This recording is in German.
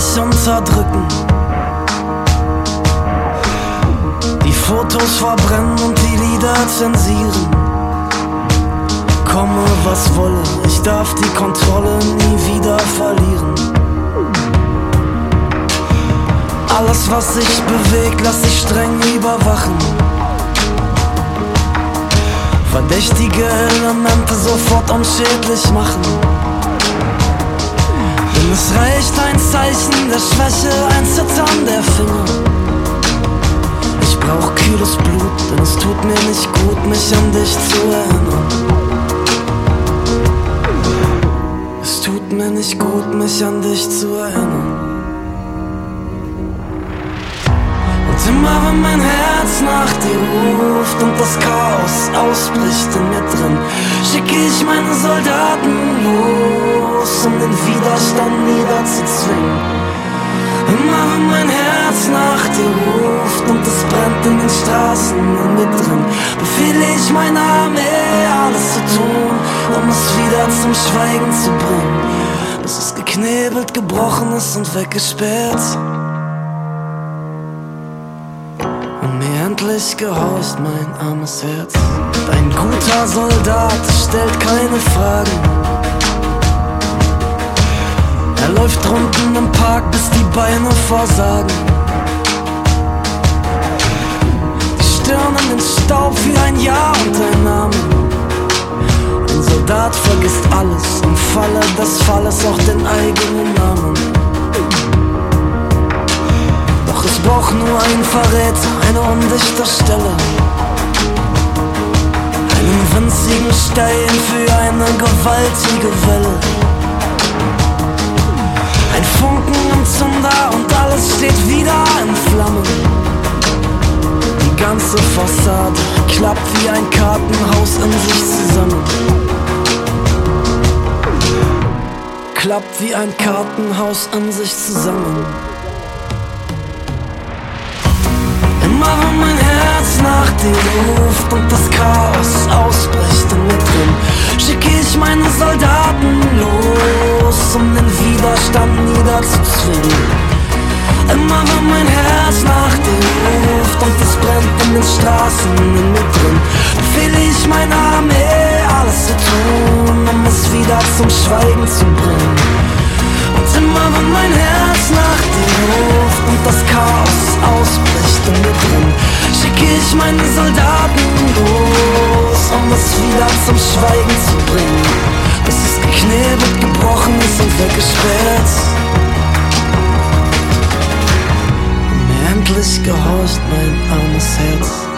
mich unterdrücken, die Fotos verbrennen und die Lieder zensieren. Komme was wolle, ich darf die Kontrolle nie wieder verlieren. Alles was sich bewegt, lass ich streng überwachen. Verdächtige Elemente sofort unschädlich machen. Denn es reicht ein Zeichen der Schwäche, ein Zittern der Finger. Ich brauch kühles Blut, denn es tut mir nicht gut, mich an dich zu erinnern. Es tut mir nicht gut, mich an dich zu erinnern. Und immer wenn mein Herz nach dir ruft und das Chaos ausbricht in mir drin, schicke ich meine Soldaten los, um den Widerstand niederzuzwingen. Immer wenn mein Herz nach dir ruft und es brennt in den Straßen in mir drin, befehle ich meiner Armee, alles zu tun, um es wieder zum Schweigen zu bringen, bis es geknebelt, gebrochen ist und weggesperrt. Und mir endlich gehorcht mein armes Herz. Ein guter Soldat stellt keine Fragen. Er läuft drunten im Park, bis die Beine versagen. Die Stirn in den Staub wie ein Ja und ein Name. Ein Soldat vergisst alles im Falle des Falles, auch den eigenen Namen. Doch es braucht nur einen Verräter, eine undichte Stelle, einen winzigen Stein für eine gewaltige Welle. Ein Funken im Zunder und alles steht wieder in Flammen. Die ganze Fassade klappt wie ein Kartenhaus in sich zusammen. Klappt wie ein Kartenhaus in sich zusammen. Immer wenn mein Herz nach dir ruft und das Chaos ausbricht in mir drin, schicke ich meine Soldaten los, um den Widerstand niederzuzwingen. Immer wenn mein Herz nach dir ruft und es brennt in den Straßen in mir drin, befehle ich meiner Armee, alles zu tun, um es wieder zum Schweigen zu bringen. Und immer wenn mein Herz nach dir ruft und das Chaos ausbricht in mir drin, schicke ich meine Soldaten los, um es wieder zum Schweigen zu bringen, bis es geknebelt, gebrochen ist und weggesperrt. Und mir endlich gehorcht mein armes Herz.